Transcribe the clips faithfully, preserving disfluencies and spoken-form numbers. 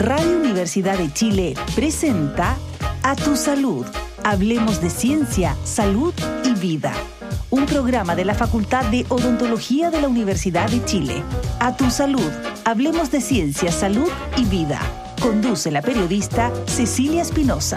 Radio Universidad de Chile presenta A Tu Salud. Hablemos de ciencia, salud y vida. Un programa de la Facultad de Odontología de la Universidad de Chile. A Tu Salud. Hablemos de ciencia, salud y vida. Conduce la periodista Cecilia Espinosa.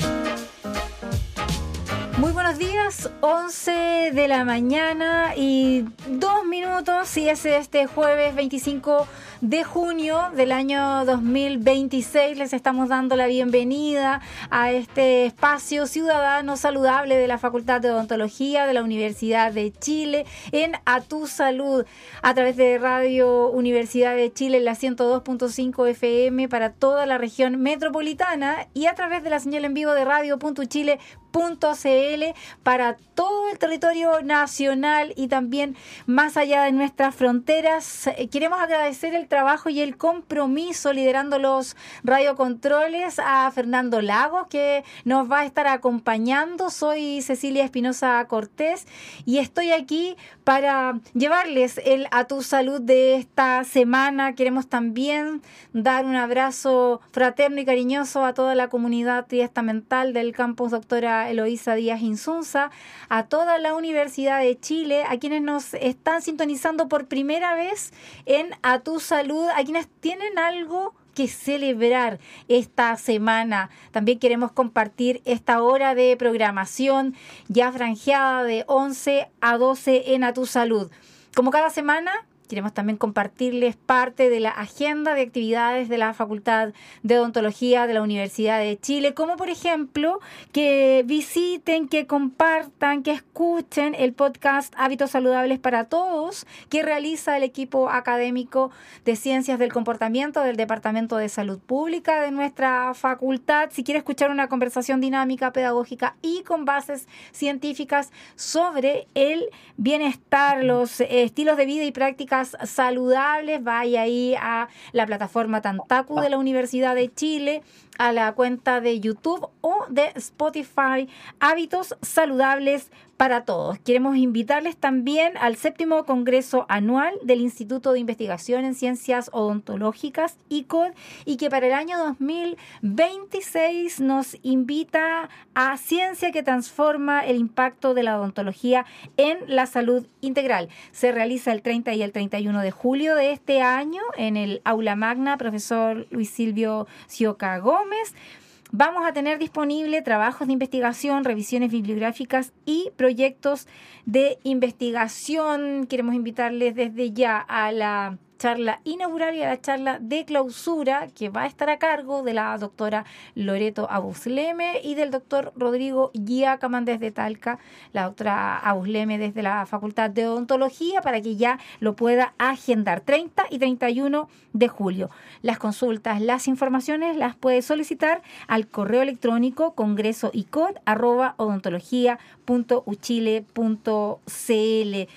Muy buenos días, once de la mañana y dos minutos, y es este jueves veinticinco de junio del año dos mil veintiséis. Les estamos dando la bienvenida a este espacio ciudadano saludable de la Facultad de Odontología de la Universidad de Chile en A Tu Salud, a través de Radio Universidad de Chile en la ciento dos punto cinco F M para toda la región metropolitana y a través de la señal en vivo de radio punto chile punto c l para todo el territorio nacional y también más allá de nuestras fronteras. Queremos agradecer el trabajo y el compromiso liderando los radiocontroles a Fernando Lagos, que nos va a estar acompañando. Soy Cecilia Espinosa Cortés y estoy aquí para llevarles el A Tu Salud de esta semana. Queremos también dar un abrazo fraterno y cariñoso a toda la comunidad triestamental del campus Doctora Eloísa Díaz Insunza, a toda la Universidad de Chile, a quienes nos están sintonizando por primera vez en A Tu Salud, a quienes tienen algo que celebrar esta semana. También queremos compartir esta hora de programación ya franjeada de once a doce en A Tu Salud. Como cada semana, queremos también compartirles parte de la agenda de actividades de la Facultad de Odontología de la Universidad de Chile, como por ejemplo que visiten, que compartan, que escuchen el podcast Hábitos Saludables para Todos, que realiza el equipo académico de Ciencias del Comportamiento del Departamento de Salud Pública de nuestra facultad. Si quiere escuchar una conversación dinámica, pedagógica y con bases científicas sobre el bienestar, los eh, estilos de vida y prácticas saludables, vaya ahí a la plataforma Tantaku de la Universidad de Chile, a la cuenta de YouTube o de Spotify, Hábitos Saludables para Todos. Queremos invitarles también al séptimo Congreso Anual del Instituto de Investigación en Ciencias Odontológicas, I C O D, y que para el año dos mil veintiséis nos invita a Ciencia que Transforma el Impacto de la Odontología en la Salud Integral. Se realiza el treinta y el treinta y uno de julio de este año en el Aula Magna Profesor Luis Silvio Sioca Gómez. Vamos a tener disponible trabajos de investigación, revisiones bibliográficas y proyectos de investigación. Queremos invitarles desde ya a la charla inaugural y a la charla de clausura que va a estar a cargo de la doctora Loreto Abusleme y del doctor Rodrigo Giacaman desde Talca, la doctora Abusleme desde la Facultad de Odontología, para que ya lo pueda agendar treinta y treinta y uno de julio. Las consultas, las informaciones las puede solicitar al correo electrónico congresoicod arroba odontología punto uchile punto c l.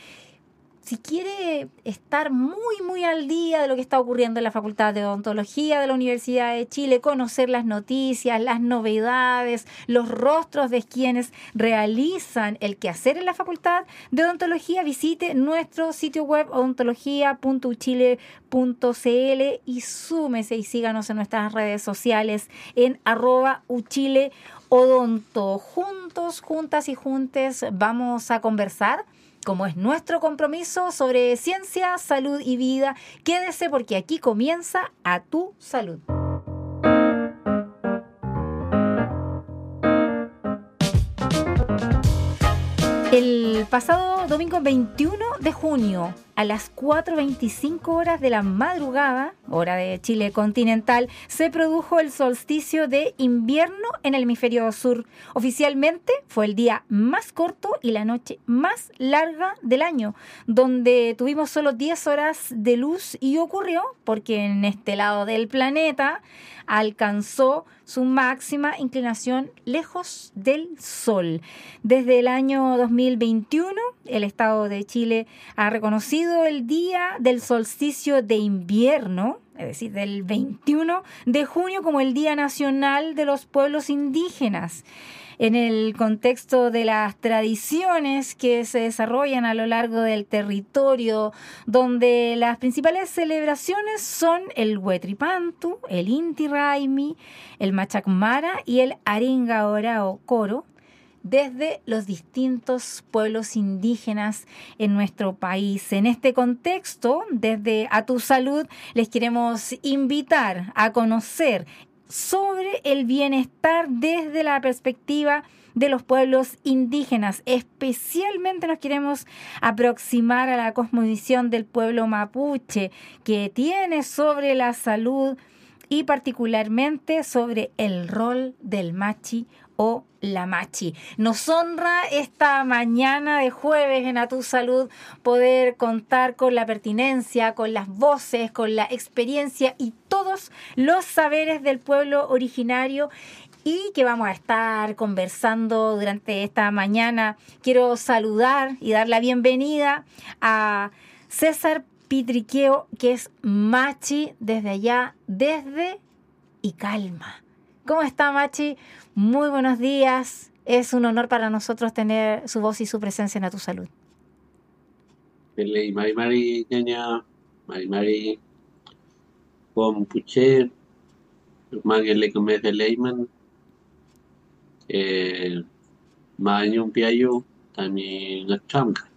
Si quiere estar muy, muy al día de lo que está ocurriendo en la Facultad de Odontología de la Universidad de Chile, conocer las noticias, las novedades, los rostros de quienes realizan el quehacer en la Facultad de Odontología, visite nuestro sitio web odontología punto uchile punto c l y súmese y síganos en nuestras redes sociales en arroba uchile odonto. Juntos, juntas y juntes vamos a conversar, como es nuestro compromiso, sobre ciencia, salud y vida. Quédese porque aquí comienza A Tu Salud. El pasado domingo veintiuno de junio, a las cuatro veinticinco horas de la madrugada, hora de Chile continental, se produjo el solsticio de invierno en el hemisferio sur. Oficialmente fue el día más corto y la noche más larga del año, donde tuvimos solo diez horas de luz, y ocurrió porque en este lado del planeta alcanzó su máxima inclinación lejos del Sol. Desde el año dos mil veintiuno, el Estado de Chile ha reconocido el día del solsticio de invierno, es decir, del veintiuno de junio, como el Día Nacional de los Pueblos Indígenas. en el contexto de las tradiciones que se desarrollan a lo largo del territorio, donde las principales celebraciones son el Huetripantu, el Inti Raymi, el Machacmara y el Aringaora o Coro, desde los distintos pueblos indígenas en nuestro país. En este contexto, desde A Tu Salud, les queremos invitar a conocer sobre el bienestar desde la perspectiva de los pueblos indígenas. Especialmente nos queremos aproximar a la cosmovisión del pueblo mapuche, que tiene sobre la salud y particularmente sobre el rol del machi o la machi. Nos honra esta mañana de jueves en A Tu Salud poder contar con la pertinencia, con las voces, con la experiencia y todos los saberes del pueblo originario, y que vamos a estar conversando durante esta mañana. Quiero saludar y dar la bienvenida a César Pitriqueo, que es machi desde allá, desde Icalma. ¿Cómo está, machi? Muy buenos días. Es un honor para nosotros tener su voz y su presencia en A Tu Salud. Mari Mari ñaña, Mari Mari con Puché, Magelle Gómez de Leyman, eh, Mañón Piayo, también la Chamca.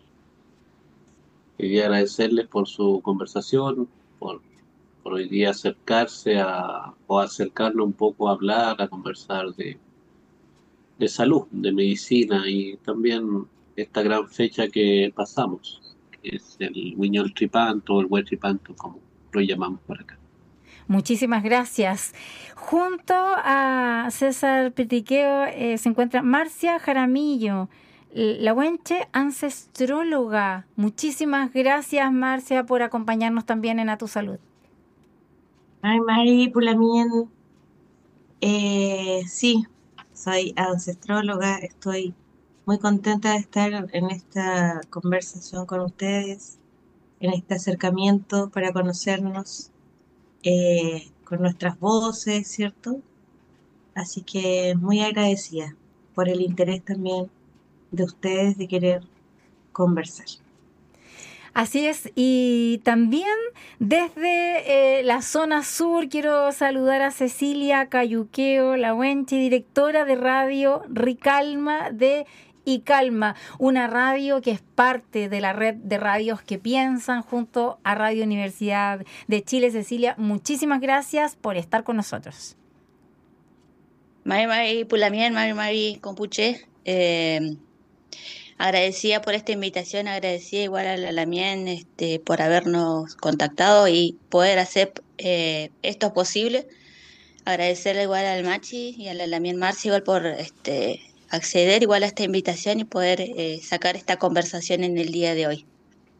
Quería agradecerles por su conversación, por por hoy día acercarse a, o acercarnos un poco a hablar, a conversar de, de salud, de medicina y también esta gran fecha que pasamos, que es el Huiñol Tripanto o el Huetripanto, como lo llamamos por acá. Muchísimas gracias. Junto a César Pitriqueo eh, se encuentra Marcia Jaramillo, la huenche ancestróloga. Muchísimas gracias, Marcia, por acompañarnos también en A Tu Salud. Ay, Mari Pulamien, eh, sí, soy ancestróloga, estoy muy contenta de estar en esta conversación con ustedes, en este acercamiento para conocernos eh, con nuestras voces, ¿cierto? Así que muy agradecida por el interés también de ustedes de querer conversar. Así es, y también desde eh, la zona sur quiero saludar a Cecilia Cayuqueo, la huenche, directora de radio Ricalma de Icalma, una radio que es parte de la red de radios que piensan junto a Radio Universidad de Chile. Cecilia, muchísimas gracias por estar con nosotros. Mari Mari Pulamien, Mari Mari Compuche, eh... agradecida por esta invitación, agradecida igual a la Lamien este, por habernos contactado y poder hacer eh, esto posible. Agradecerle igual al Machi y a la Lamien Marcia igual por este, acceder igual a esta invitación y poder eh, sacar esta conversación en el día de hoy.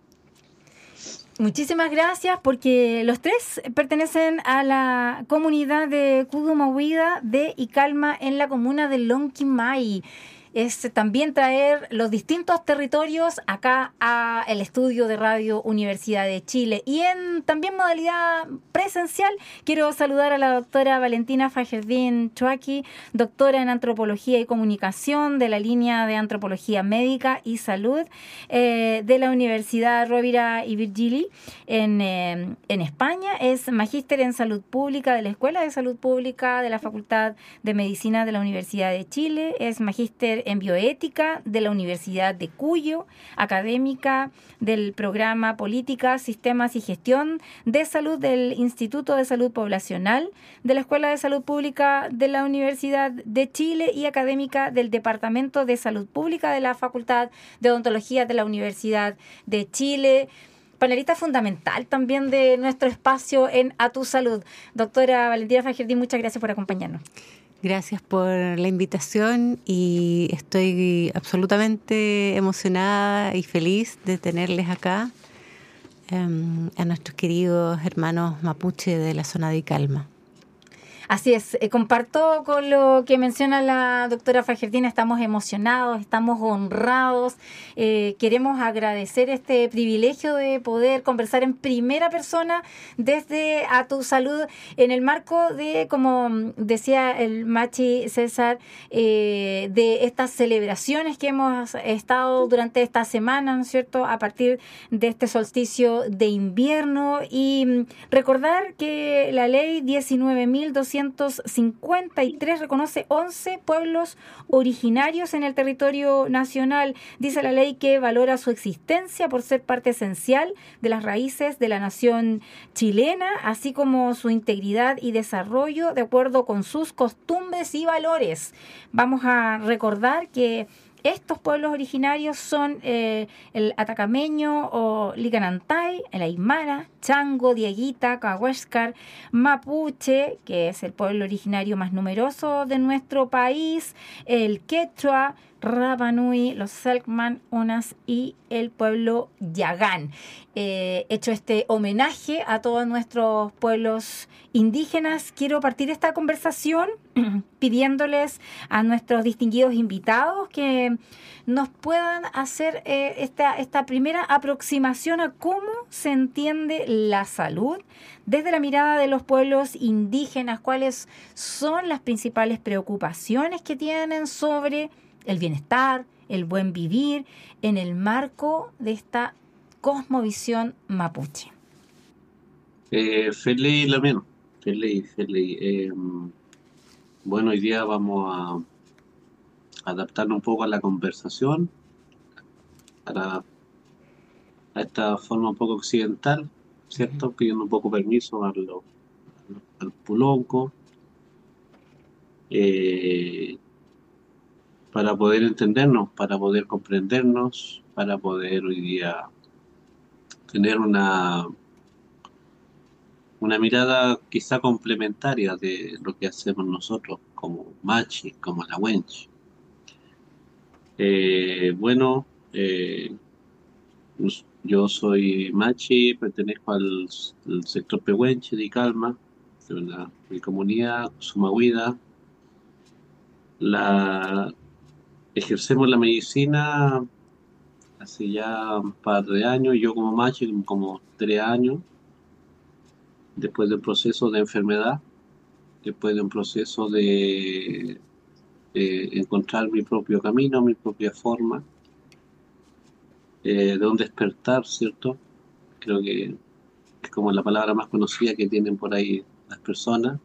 Muchísimas gracias, porque los tres pertenecen a la comunidad de Cudumahuida de Icalma en la comuna de Lonquimay. Es también traer los distintos territorios acá a el estudio de Radio Universidad de Chile. Y en también modalidad presencial, quiero saludar a la doctora Valentina Fajerdín Chuaki, doctora en Antropología y Comunicación de la línea de Antropología Médica y Salud eh, de la Universidad Rovira y Virgili en, eh, en España. Es magíster en Salud Pública de la Escuela de Salud Pública de la Facultad de Medicina de la Universidad de Chile. Es magíster en Bioética de la Universidad de Cuyo, académica del programa Políticas, Sistemas y Gestión de Salud del Instituto de Salud Poblacional de la Escuela de Salud Pública de la Universidad de Chile y académica del Departamento de Salud Pública de la Facultad de Odontología de la Universidad de Chile. Panelista fundamental también de nuestro espacio en A Tu Salud. Doctora Valentina Fajerdín, muchas gracias por acompañarnos. Gracias por la invitación y estoy absolutamente emocionada y feliz de tenerles acá um, a nuestros queridos hermanos mapuche de la zona de Icalma. Así es, eh, comparto con lo que menciona la doctora Fajertina, estamos emocionados, estamos honrados, eh, queremos agradecer este privilegio de poder conversar en primera persona desde A Tu Salud en el marco de, como decía el Machi César, eh, de estas celebraciones que hemos estado durante esta semana, ¿no es cierto?, a partir de este solsticio de invierno, y recordar que la ley diecinueve mil doscientos cincuenta y tres reconoce once pueblos originarios en el territorio nacional. Dice la ley que valora su existencia por ser parte esencial de las raíces de la nación chilena, así como su integridad y desarrollo de acuerdo con sus costumbres y valores. Vamos a recordar que estos pueblos originarios son eh, el atacameño o licanantay, el aymara, chango, dieguita, cahuéscar, mapuche, que es el pueblo originario más numeroso de nuestro país, el quechua, Rapa Nui, los Selkman, Unas y el pueblo Yagán. Eh, hecho este homenaje a todos nuestros pueblos indígenas, quiero partir esta conversación pidiéndoles a nuestros distinguidos invitados que nos puedan hacer eh, esta, esta primera aproximación a cómo se entiende la salud desde la mirada de los pueblos indígenas, cuáles son las principales preocupaciones que tienen sobre el bienestar, el buen vivir, en el marco de esta cosmovisión mapuche. Eh, feliz, Lamien, feliz, feliz. Eh, bueno, hoy día vamos a adaptarnos un poco a la conversación, para, a esta forma un poco occidental, ¿cierto? Pidiendo un poco permiso a lo, al pulonco, eh, para poder entendernos, para poder comprendernos, para poder hoy día tener una, una mirada quizá complementaria de lo que hacemos nosotros como machi, como la wench. Eh, bueno, eh, yo soy machi, pertenezco al, al sector pehuenche de Calma, de una, mi comunidad, Sumahuida. La ejercemos la medicina hace ya un par de años, yo como machi como tres años, después del proceso de enfermedad, después de un proceso de, de encontrar mi propio camino, mi propia forma, eh, de un despertar, ¿cierto? Creo que es como la palabra más conocida que tienen por ahí las personas.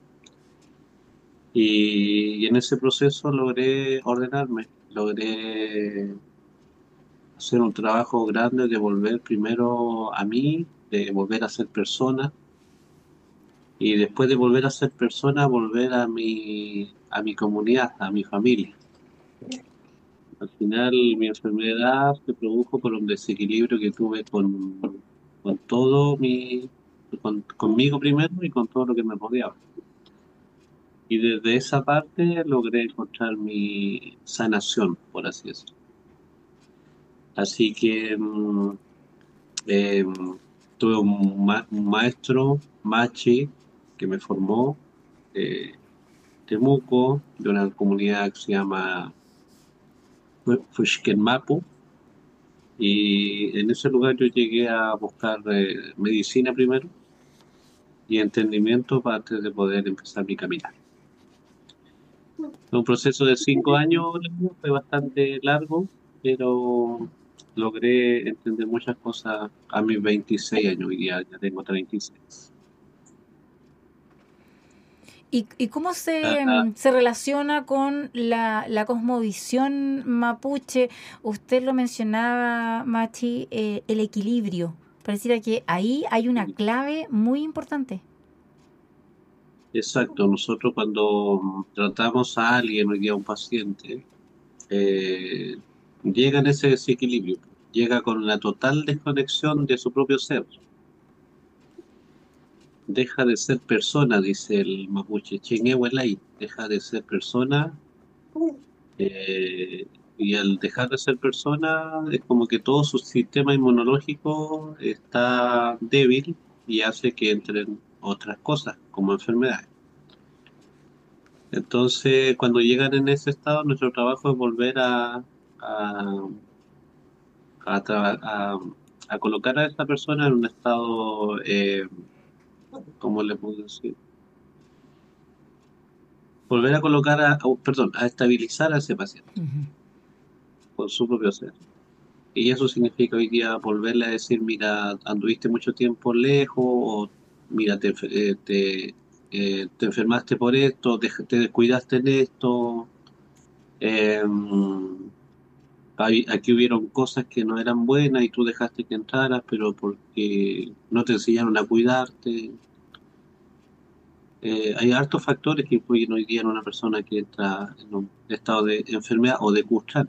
Y, y en ese proceso logré ordenarme, logré hacer un trabajo grande de volver primero a mí, de volver a ser persona, y después de volver a ser persona, volver a mi, a mi comunidad, a mi familia. Al final mi enfermedad se produjo por un desequilibrio que tuve con, con todo mi, con, conmigo primero y con todo lo que me rodeaba. Y desde esa parte logré encontrar mi sanación, por así decirlo. Así que eh, tuve un, ma un maestro, Machi, que me formó, de Temuco, de una comunidad que se llama Fushkenmapu, y en ese lugar yo llegué a buscar eh, medicina primero y entendimiento para antes de poder empezar mi caminar. Fue un proceso de cinco años, fue bastante largo, pero logré entender muchas cosas a mis veintiséis años, y ya, ya tengo treinta y seis. ¿Y, y cómo se, uh-huh. se relaciona con la, la cosmovisión mapuche? Usted lo mencionaba, Machi, eh, el equilibrio. Pareciera que ahí hay una clave muy importante. Exacto. Nosotros cuando tratamos a alguien, hoy día a un paciente, eh, llega en ese desequilibrio. Llega con la total desconexión de su propio ser. Deja de ser persona, dice el mapuche, Chenguewelay, deja de ser persona, eh, y al dejar de ser persona es como que todo su sistema inmunológico está débil y hace que entren otras cosas como enfermedades. Entonces, cuando llegan en ese estado, nuestro trabajo es volver a, a, a, traba- a- a colocar a esta persona en un estado, eh, ¿cómo le puedo decir? Volver a colocar, a, a- perdón, a estabilizar a ese paciente Ujú. con su propio ser. Y eso significa hoy día volverle a decir, mira, anduviste mucho tiempo lejos, o mira, te, enfer- eh, te, eh, te enfermaste por esto, te, te descuidaste en esto. eh, hay- Aquí hubieron cosas que no eran buenas y tú dejaste que entraras, pero porque no te enseñaron a cuidarte. Eh, hay hartos factores que influyen hoy día en una persona que entra en un estado de enfermedad o de custral,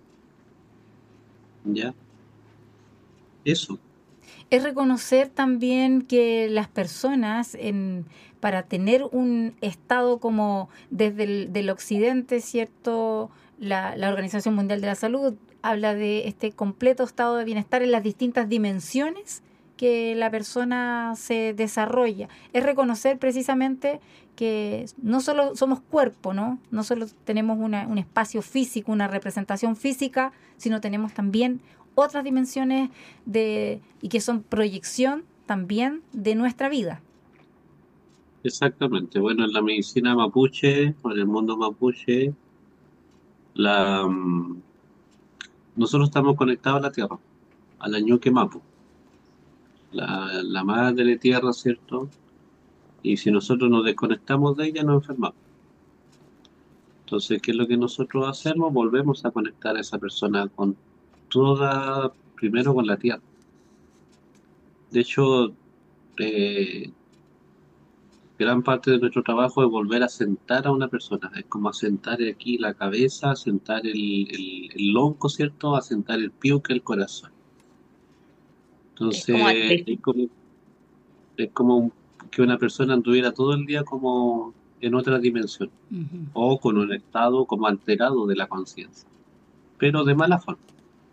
¿ya? Eso, Es reconocer también que las personas, en, para tener un estado como desde el del occidente, ¿cierto? La, la Organización Mundial de la Salud habla de este completo estado de bienestar en las distintas dimensiones que la persona se desarrolla. Es reconocer precisamente que no solo somos cuerpo, ¿no? No solo tenemos una, un espacio físico, una representación física, sino tenemos también otras dimensiones de, y que son proyección también de nuestra vida. exactamente. Bueno, en la medicina mapuche, o en el mundo mapuche, la, mm, nosotros estamos conectados a la tierra, a la ñuque mapu, la, la madre tierra, ¿cierto? Y si nosotros nos desconectamos de ella, nos enfermamos. Entonces, ¿qué es lo que nosotros hacemos? Volvemos a conectar a esa persona con toda, primero con la tierra. De hecho, eh, gran parte de nuestro trabajo es volver a sentar a una persona. Es como asentar aquí la cabeza, asentar el, el, el lonco, ¿cierto? Asentar el piuque, el corazón. Es como Entonces, es como, es como un- que una persona anduviera todo el día como en otra dimensión, Ujú. o con un estado como alterado de la conciencia, pero de mala forma.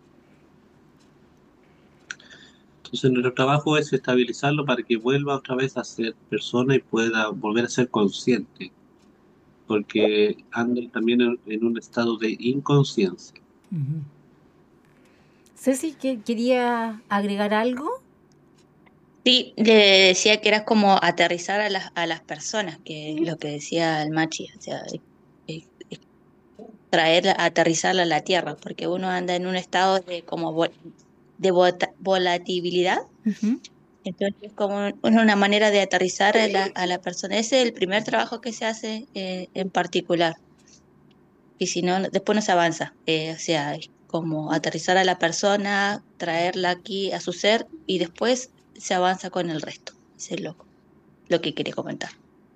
Entonces, nuestro trabajo es estabilizarlo para que vuelva otra vez a ser persona y pueda volver a ser consciente, porque anda también en, en un estado de inconsciencia. Ujú. Ceci, ¿que quería agregar algo? Sí, le decía que era como aterrizar a las, a las personas, que es lo que decía el Machi, o sea, eh, eh, traer, aterrizarla a la tierra, porque uno anda en un estado de como vol- de vota- volatilidad, Ujú. entonces es como un- una manera de aterrizar a la, a la persona. Ese es el primer trabajo que se hace eh, en particular, y si no, después no se avanza, eh, o sea, es como aterrizar a la persona, traerla aquí a su ser, y después se avanza con el resto. Ese es lo, lo que quería comentar.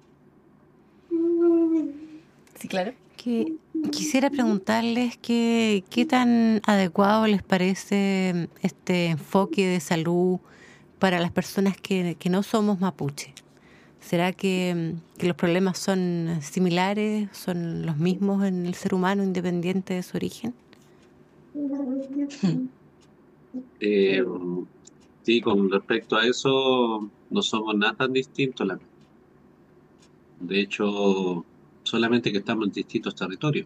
Sí, claro. Que quisiera preguntarles qué, qué tan adecuado les parece este enfoque de salud para las personas que, que no somos mapuche. ¿Será que, que los problemas son similares, son los mismos en el ser humano independiente de su origen? Eh, sí, con respecto a eso, no somos nada tan distintos. la- De hecho, solamente que estamos en distintos territorios.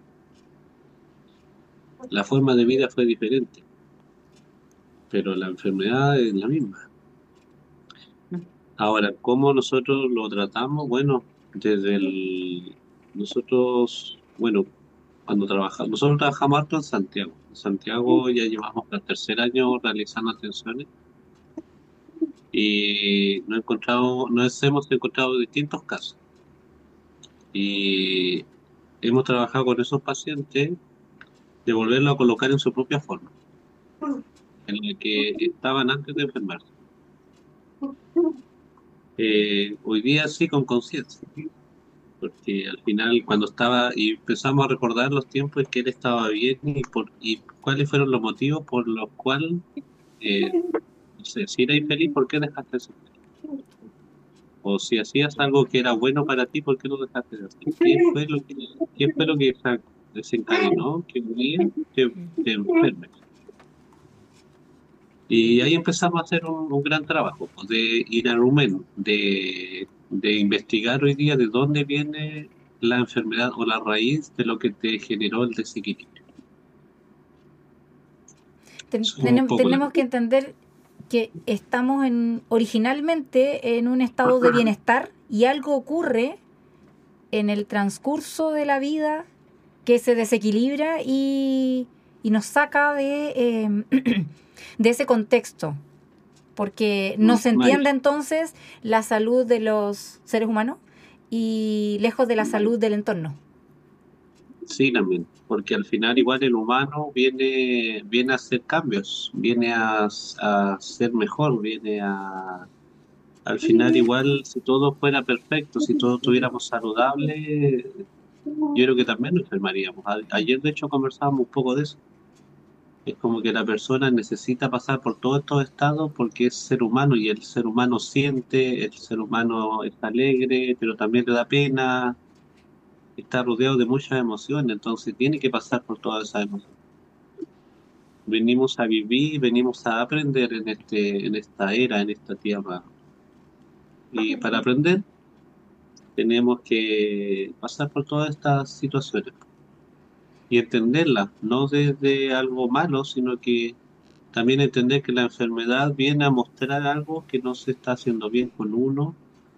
La forma de vida fue diferente, pero la enfermedad es la misma. Ahora, ¿cómo nosotros lo tratamos? Bueno, desde el... Nosotros, bueno, cuando trabajamos, nosotros trabajamos harto en Santiago. En Santiago ya llevamos el tercer año realizando atenciones y nos encontrado, nos hemos encontrado distintos casos. Y hemos trabajado con esos pacientes de volverlo a colocar en su propia forma, en la que estaban antes de enfermarse. Eh, hoy día sí con conciencia, porque al final cuando estaba y empezamos a recordar los tiempos en que él estaba bien y, por, y cuáles fueron los motivos por los cuales, eh, no sé, si eras infeliz, ¿por qué dejaste de ser feliz? O si hacías algo que era bueno para ti, ¿por qué no dejaste de hacer? ¿Qué fue lo que, qué fue lo que sa- desencadenó que un día te, te enfermes? Y ahí empezamos a hacer un, un gran trabajo, pues, de ir al rumen, de, de investigar hoy día de dónde viene. la enfermedad o la raíz de lo que te generó el desequilibrio. Ten- Eso es un tenem- poco tenemos de... que entender que estamos en, originalmente en un estado de bienestar y algo ocurre en el transcurso de la vida que se desequilibra y, y nos saca de, eh, de ese contexto, porque no se entiende entonces la salud de los seres humanos y lejos de la salud del entorno. Sí, también, porque al final igual el humano viene, viene a hacer cambios, viene a, a ser mejor, viene a... Al final igual si todo fuera perfecto, si todos estuviéramos saludables, yo creo que también nos enfermaríamos. A- Ayer de hecho conversábamos un poco de eso. Es como que la persona necesita pasar por todos estos estados porque es ser humano y el ser humano siente, el ser humano está alegre, pero también le da pena, está rodeado de muchas emociones, entonces tiene que pasar por todas esas emociones. Venimos a vivir, venimos a aprender en este, en esta era, en esta tierra. Y para aprender tenemos que pasar por todas estas situaciones y entenderlas, no desde algo malo, sino que también entender que la enfermedad viene a mostrar algo que no se está haciendo bien con uno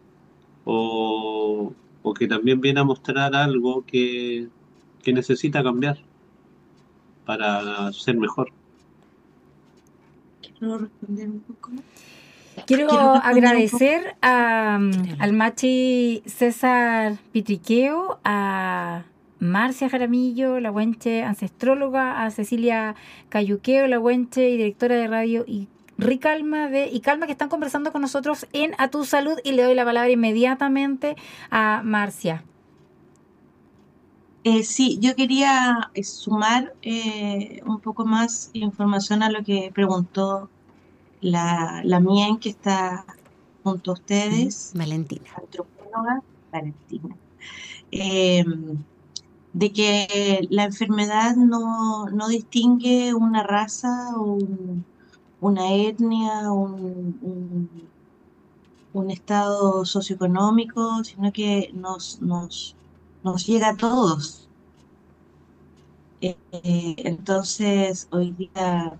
o, o que también viene a mostrar algo que, que necesita cambiar para ser mejor. ¿Quiero responder un poco? Quiero Quiero responder un poco. agradecer a, al Machi César Pitriqueo, a Marcia Jaramillo, la huenche ancestróloga, a Cecilia Cayuqueo, la huenche y directora de radio y Ricalma de y Calma, que están conversando con nosotros en A Tu Salud, y le doy la palabra inmediatamente a Marcia. Eh, sí, yo quería eh, sumar eh, un poco más información a lo que preguntó la, la Mien, que está junto a ustedes, Valentina. antropóloga, Valentina, eh, de que la enfermedad no, no distingue una raza o un- una etnia, un, un- un estado socioeconómico, sino que nos, nos, nos llega a todos. Eh, eh, entonces, hoy día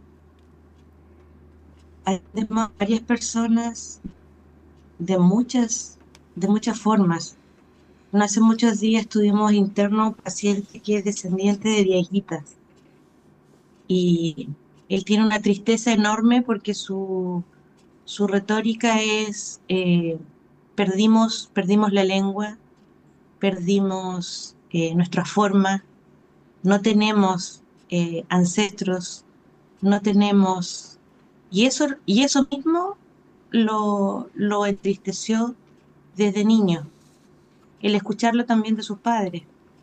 hay además varias personas de muchas, de muchas formas. No hace muchos días tuvimos interno un paciente que es descendiente de viejitas y él tiene una tristeza enorme porque su, su retórica es eh, perdimos, perdimos la lengua, perdimos eh, nuestra forma, no tenemos eh, ancestros, no tenemos... Y eso, y eso mismo lo, lo entristeció desde niño, el escucharlo también de sus padres.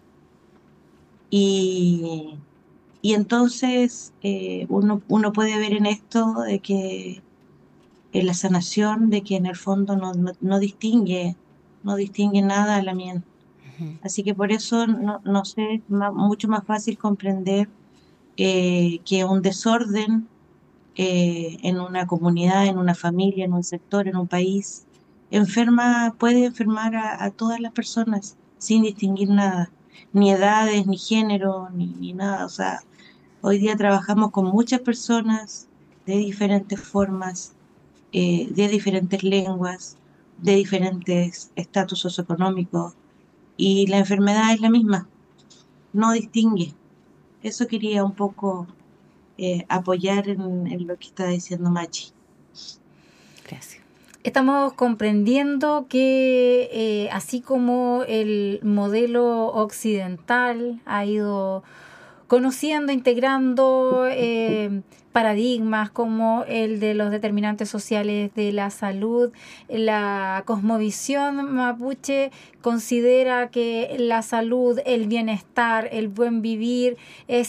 Y, y entonces eh, uno, uno puede ver en esto de que en la sanación, de que en el fondo no, no, no distingue, no distingue nada a la miel. Ujú. Así que por eso no, no sé, es ma- mucho más fácil comprender eh, que un desorden eh, en una comunidad, en una familia, en un sector, en un país, enferma, puede enfermar a, a todas las personas sin distinguir nada, ni edades, ni género, ni, ni nada. O sea, hoy día trabajamos con muchas personas de diferentes formas, eh, de diferentes lenguas, de diferentes estatus socioeconómicos, y la enfermedad es la misma, no distingue. Eso quería un poco eh, apoyar en, en lo que está diciendo Machi. Gracias. Estamos comprendiendo que eh, así como el modelo occidental ha ido conociendo, integrando eh, paradigmas como el de los determinantes sociales de la salud, la cosmovisión mapuche considera que la salud, el bienestar, el buen vivir es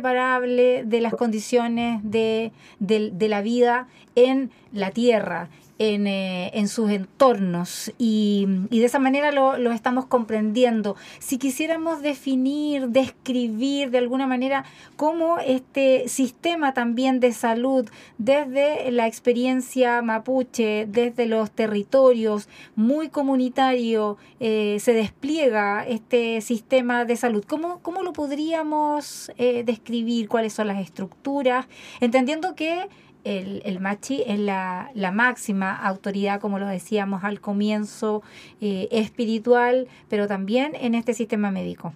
inseparable de las condiciones de, de, de la vida en la tierra. en, eh, en sus entornos y, y de esa manera lo, lo estamos comprendiendo. Si quisiéramos definir, describir de alguna manera cómo este sistema también de salud desde la experiencia mapuche, desde los territorios, muy comunitario, eh, se despliega este sistema de salud, ¿cómo, cómo lo podríamos eh, describir? ¿Cuáles son las estructuras? Entendiendo que El, el machi es la, la máxima autoridad, como lo decíamos al comienzo, eh, espiritual, pero también en este sistema médico.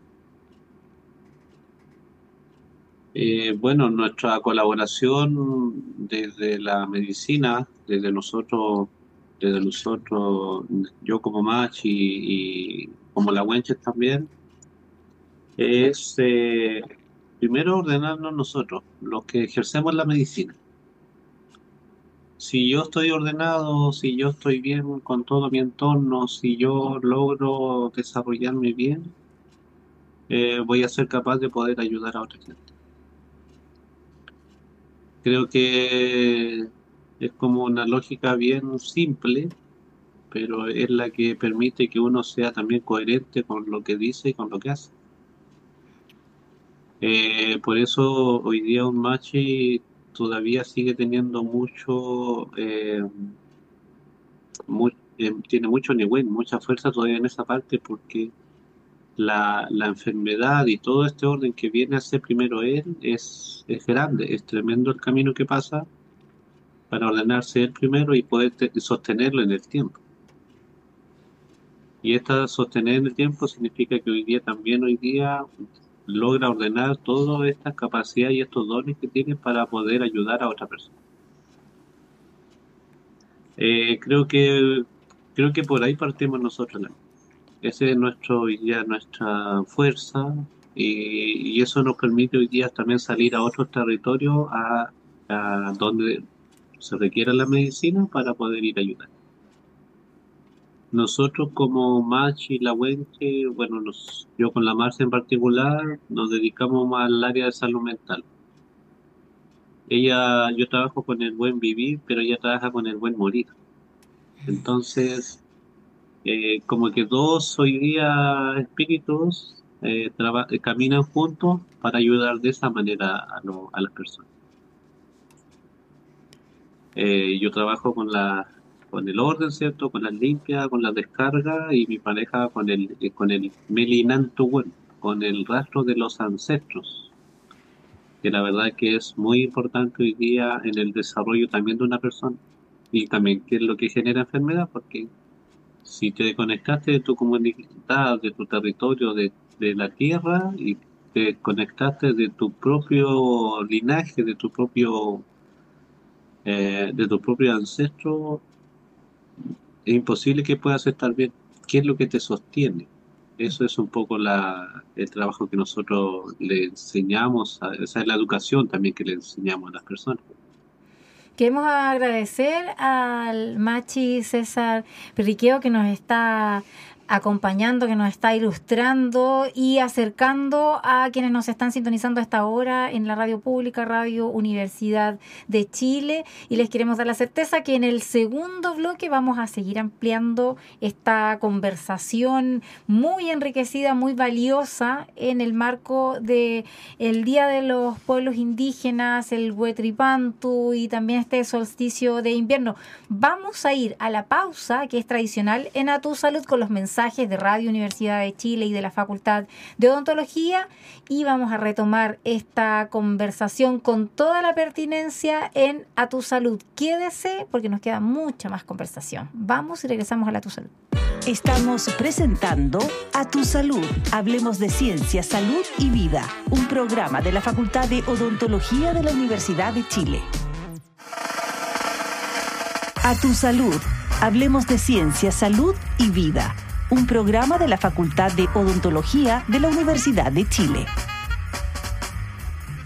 Eh, bueno, nuestra colaboración desde la medicina, desde nosotros, desde nosotros, yo como machi y, y como la Wenches también, es eh, primero ordenarnos nosotros, los que ejercemos la medicina. Si yo estoy ordenado, si yo estoy bien con todo mi entorno, si yo logro desarrollarme bien, eh, voy a ser capaz de poder ayudar a otra gente. Creo que es como una lógica bien simple, pero es la que permite que uno sea también coherente con lo que dice y con lo que hace. Eh, por eso hoy día un machi todavía sigue teniendo mucho, eh, muy, eh, tiene mucho nivel, mucha fuerza todavía en esa parte, porque la, la enfermedad y todo este orden que viene a ser primero él es, es grande, es tremendo el camino que pasa para ordenarse él primero y poder te- sostenerlo en el tiempo. Y esta sostener en el tiempo significa que hoy día también hoy día logra ordenar todas estas capacidades y estos dones que tiene para poder ayudar a otra persona. Eh, creo que creo que por ahí partimos nosotros. ¿No? Ese es nuestro hoy día nuestra fuerza y, y eso nos permite hoy día también salir a otros territorios a, a donde se requiera la medicina para poder ir a ayudar. Nosotros como Machi y la Wenche, bueno, nos, yo con la Marcia en particular, nos dedicamos más al área de salud mental. Ella, yo trabajo con el buen vivir, pero ella trabaja con el buen morir. Entonces, eh, como que dos hoy día espíritus eh, traba- eh, caminan juntos para ayudar de esa manera a, lo- a las personas. Eh, yo trabajo con la, con el orden, ¿cierto? Con las limpias, con las descargas y mi pareja con el, eh, con el Melinantuwen, con el rastro de los ancestros, que la verdad que es muy importante hoy día en el desarrollo también de una persona y también qué es lo que genera enfermedad, porque si te desconectaste de tu comunidad, de tu territorio, de, de la tierra y te desconectaste de tu propio linaje, de tu propio eh, de tu propio ancestro, es imposible que puedas estar bien. ¿Qué es lo que te sostiene? Eso es un poco la, el trabajo que nosotros le enseñamos, a- esa es la educación también que le enseñamos a las personas. Queremos agradecer al Machi César Perriqueo que nos está acompañando, que nos está ilustrando y acercando a quienes nos están sintonizando a esta hora en la radio pública, Radio Universidad de Chile. Y les queremos dar la certeza que en el segundo bloque vamos a seguir ampliando esta conversación muy enriquecida, muy valiosa en el marco de el Día de los Pueblos Indígenas, el Huetripantu y también este solsticio de invierno. Vamos a ir a la pausa que es tradicional en A Tu Salud con los mensajes de Radio Universidad de Chile y de la Facultad de Odontología y vamos a retomar esta conversación con toda la pertinencia en A Tu Salud. Quédese porque nos queda mucha más conversación. Vamos y regresamos a la A Tu Salud. Estamos presentando A Tu Salud. Hablemos de ciencia, salud y vida. Un programa de la Facultad de Odontología de la Universidad de Chile. A Tu Salud. Hablemos de ciencia, salud y vida. Un programa de la Facultad de Odontología de la Universidad de Chile.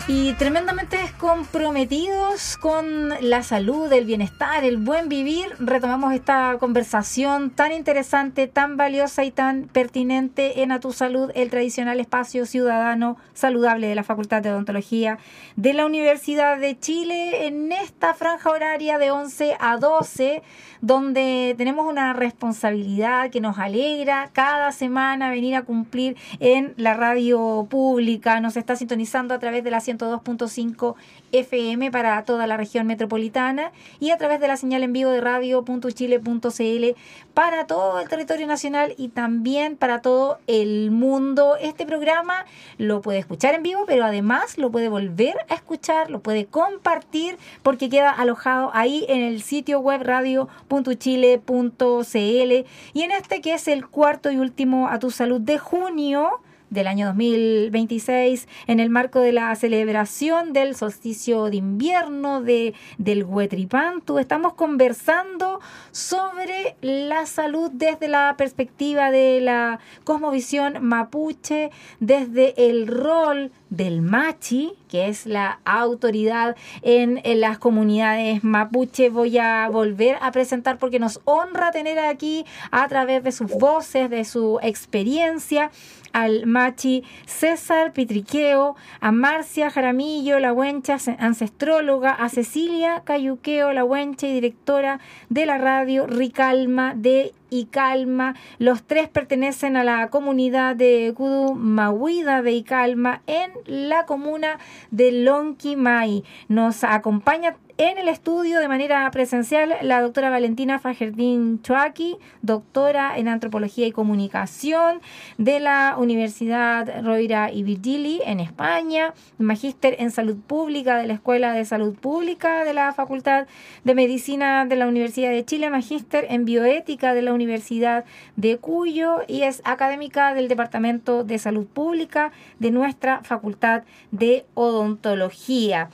y tremendamente comprometidos con la salud, el bienestar, el buen vivir. Retomamos esta conversación tan interesante, tan valiosa y tan pertinente en A Tu Salud, el tradicional espacio ciudadano saludable de la Facultad de Odontología de la Universidad de Chile, en esta franja horaria de once a doce, donde tenemos una responsabilidad que nos alegra cada semana venir a cumplir en la radio pública. Nos está sintonizando a través de la ciento dos punto cinco F M para toda la región metropolitana y a través de la señal en vivo de radio punto chile punto c l para todo el territorio nacional y también para todo el mundo. Este programa lo puede escuchar en vivo, pero además lo puede volver a escuchar, lo puede compartir, porque queda alojado ahí en el sitio web radio punto chile punto c l. Y en este, que es el cuarto y último A Tu Salud de junio del año dos mil veintiséis, en el marco de la celebración del solsticio de invierno de, del Huetripantu, estamos conversando sobre la salud desde la perspectiva de la cosmovisión mapuche, desde el rol del machi, que es la autoridad en, en las comunidades mapuche. Voy a volver a presentar, porque nos honra tener aquí, a través de sus voces, de su experiencia, al machi César Pitriqueo, a Marcia Jaramillo, la huencha ancestróloga, a Cecilia Cayuqueo, la huencha y directora de la radio Ricalma de Icalma. Los tres pertenecen a la comunidad de Kudu Mahuida de Icalma, en la comuna de Lonquimay. Nos acompaña en el estudio de manera presencial la doctora Valentina Fajerdín Choaki, doctora en Antropología y Comunicación de la Universidad Rovira y Virgili en España, magíster en Salud Pública de la Escuela de Salud Pública de la Facultad de Medicina de la Universidad de Chile, magíster en Bioética de la Universidad de Cuyo y es académica del Departamento de Salud Pública de nuestra Facultad de Odontología.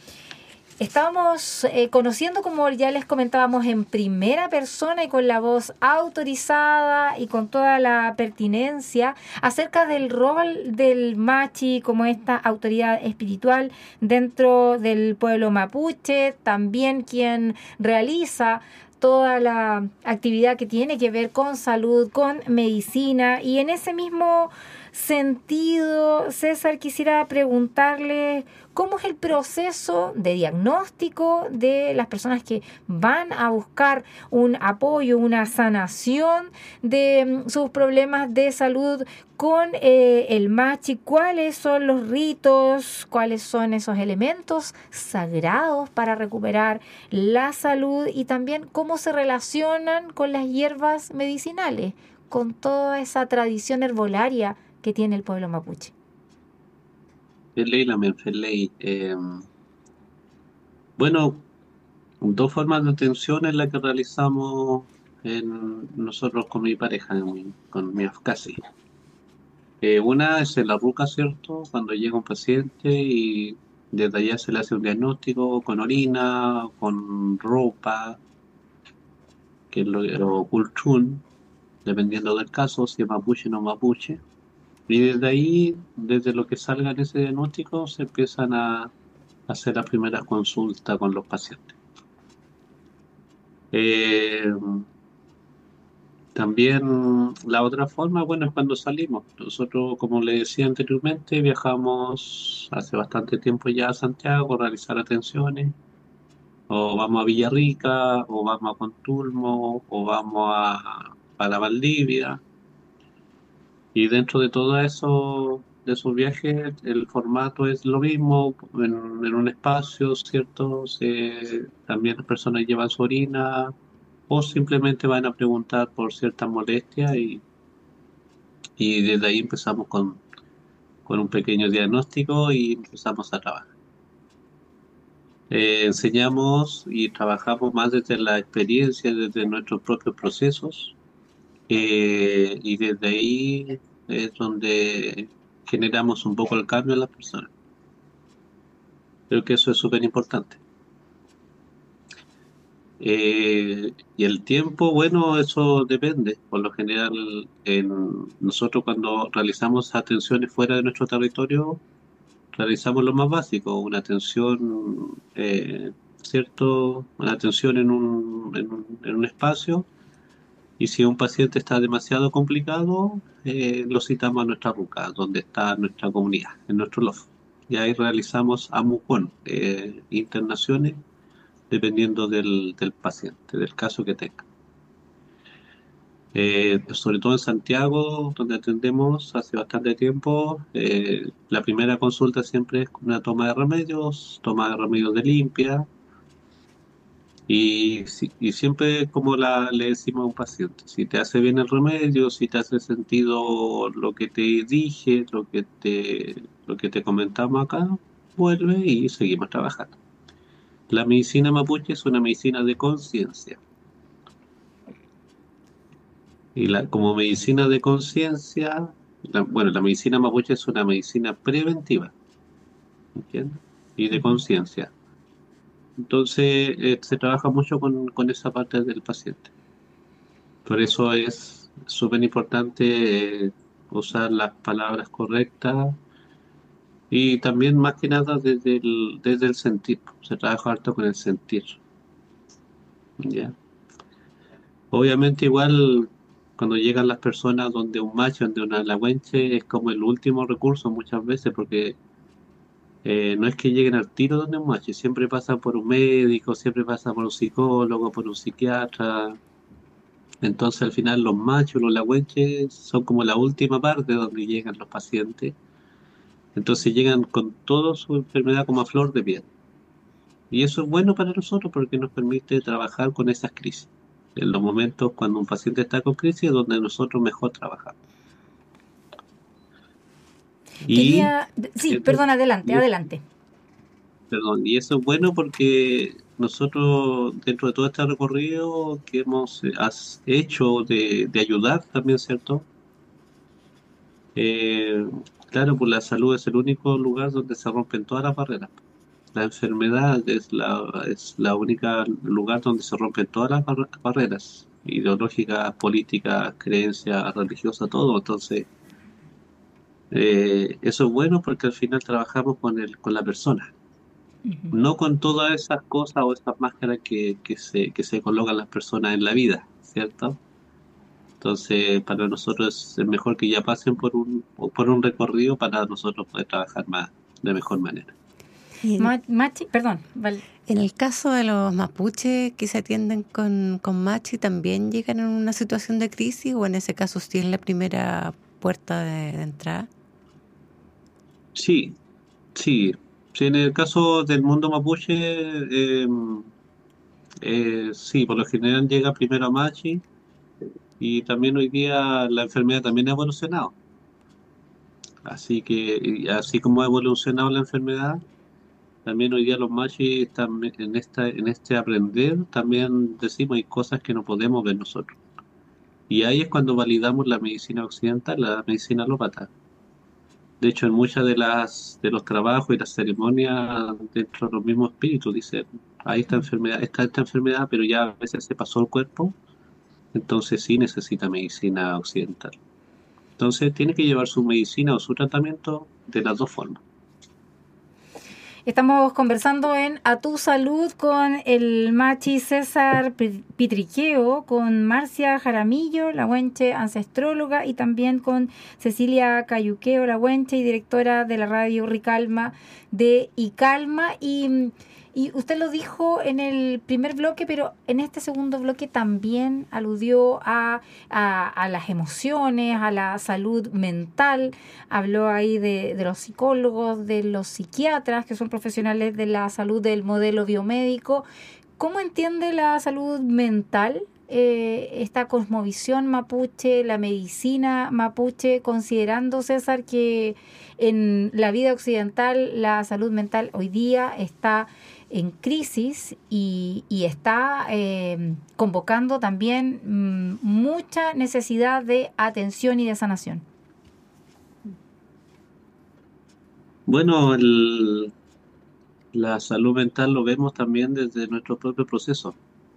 Estábamos eh, conociendo, como ya les comentábamos, en primera persona y con la voz autorizada y con toda la pertinencia acerca del rol del machi como esta autoridad espiritual dentro del pueblo mapuche, también quien realiza toda la actividad que tiene que ver con salud, con medicina. Y en ese mismo sentido, César, quisiera preguntarle cómo es el proceso de diagnóstico de las personas que van a buscar un apoyo, una sanación de sus problemas de salud con eh, el machi. ¿Cuáles son los ritos? ¿Cuáles son esos elementos sagrados para recuperar la salud? Y también cómo se relacionan con las hierbas medicinales, con toda esa tradición herbolaria que tiene el pueblo mapuche. Feley, la Menfeley. Eh, bueno, dos formas de atención es la que realizamos en, nosotros con mi pareja, en, con mi afcasi. Eh, una es en la ruca, ¿cierto? Cuando llega un paciente y desde allá se le hace un diagnóstico con orina, con ropa, que es lo, lo culchún, dependiendo del caso, si es mapuche o no mapuche. Y desde ahí, desde lo que salga en ese diagnóstico, se empiezan a hacer las primeras consultas con los pacientes. Eh, también la otra forma, bueno, es cuando salimos. Nosotros, como le decía anteriormente, viajamos hace bastante tiempo ya a Santiago a realizar atenciones. O vamos a Villarrica, o vamos a Contulmo, o vamos a, para Valdivia. Y dentro de todo eso, de esos viajes, el formato es lo mismo, en, en un espacio, ¿cierto? Se, también las personas llevan su orina o simplemente van a preguntar por ciertas molestias y, y desde ahí empezamos con, con un pequeño diagnóstico y empezamos a trabajar. Eh, enseñamos y trabajamos más desde la experiencia, desde nuestros propios procesos. Eh, y desde ahí es donde generamos un poco el cambio en las personas. Creo que eso es súper importante. Eh, y el tiempo, bueno, eso depende. Por lo general, en, nosotros cuando realizamos atenciones fuera de nuestro territorio, realizamos lo más básico, una atención, eh, ¿cierto? Una atención en un, en un, en un espacio, y si un paciente está demasiado complicado, eh, lo citamos a nuestra ruca, donde está nuestra comunidad, en nuestro L O F. Y ahí realizamos AMU con eh, internaciones, dependiendo del, del paciente, del caso que tenga. Eh, sobre todo en Santiago, donde atendemos hace bastante tiempo, eh, la primera consulta siempre es una toma de remedios, toma de remedios de limpia, y, si- y siempre como la, le decimos a un paciente, si te hace bien el remedio, si te hace sentido lo que te dije, lo que te, lo que te comentamos acá, vuelve y seguimos trabajando. La medicina mapuche es una medicina de conciencia. Y la, como medicina de conciencia, la- bueno, la medicina mapuche es una medicina preventiva, ¿entiendes? Y de conciencia. Entonces, eh, se trabaja mucho con, con esa parte del paciente. Por eso es súper importante, eh, usar las palabras correctas, y también más que nada desde el, desde el sentir. Se trabaja harto con el sentir, ¿ya? Obviamente igual cuando llegan las personas donde un macho, donde una lahuenche, es como el último recurso muchas veces, porque eh, no es que lleguen al tiro donde un macho, siempre pasa por un médico, siempre pasa por un psicólogo, por un psiquiatra. Entonces al final los machos, los lahuenches, son como la última parte donde llegan los pacientes. Entonces llegan con toda su enfermedad como a flor de piel. Y eso es bueno para nosotros porque nos permite trabajar con esas crisis. En los momentos cuando un paciente está con crisis es donde nosotros mejor trabajamos. Y, Quería, sí, eso- perdón, adelante, y eso- adelante. perdón, y eso es bueno porque nosotros, dentro de todo este recorrido que hemos eh, has hecho de, de ayudar también, ¿cierto? Eh, claro, pues la salud es el único lugar donde se rompen todas las barreras. La enfermedad es la, es la única lugar donde se rompen todas las bar- barreras ideológicas, políticas, creencias, religiosas, todo. Entonces, eh, eso es bueno porque al final trabajamos con el, con la persona, Ujú. no con todas esas cosas o esas máscaras que, que se, que se colocan las personas en la vida, ¿cierto? Entonces, para nosotros es mejor que ya pasen por un, por un recorrido para nosotros poder trabajar más de mejor manera. Y en, Ma- Machi, perdón, Val- en el caso de los mapuches que se atienden con, con machi, ¿también llegan en una situación de crisis o en ese caso sí es la primera puerta de, de entrada? Sí, sí, sí, en el caso del mundo mapuche, eh, eh, sí, por lo general llega primero a Machi, y también hoy día la enfermedad también ha evolucionado. Así que, y así como ha evolucionado la enfermedad, también hoy día los Machis están en esta, en este aprender, también decimos hay cosas que no podemos ver nosotros. Y ahí es cuando validamos la medicina occidental, la medicina alópata. De hecho, en muchas de las de los trabajos y las ceremonias dentro de los mismos espíritus dicen, hay esta enfermedad, está esta enfermedad, pero ya a veces se pasó el cuerpo, entonces sí necesita medicina occidental. Entonces tiene que llevar su medicina o su tratamiento de las dos formas. estamos conversando en A Tu Salud con el Machi César Pi- Pitriqueo, con Marcia Jaramillo, la huenche ancestróloga, y también con Cecilia Cayuqueo, la huenche y directora de la radio Ricalma de Icalma. Y, y usted lo dijo en el primer bloque, pero en este segundo bloque también aludió a, a, a las emociones, a la salud mental. Habló ahí de, de los psicólogos, de los psiquiatras, que son profesionales de la salud del modelo biomédico. ¿Cómo entiende la salud mental eh, esta cosmovisión mapuche, la medicina mapuche, considerando, César, que en la vida occidental la salud mental hoy día está en crisis y, y está eh, convocando también mm, mucha necesidad de atención y de sanación? Bueno, el- la salud mental lo vemos también desde nuestro propio proceso,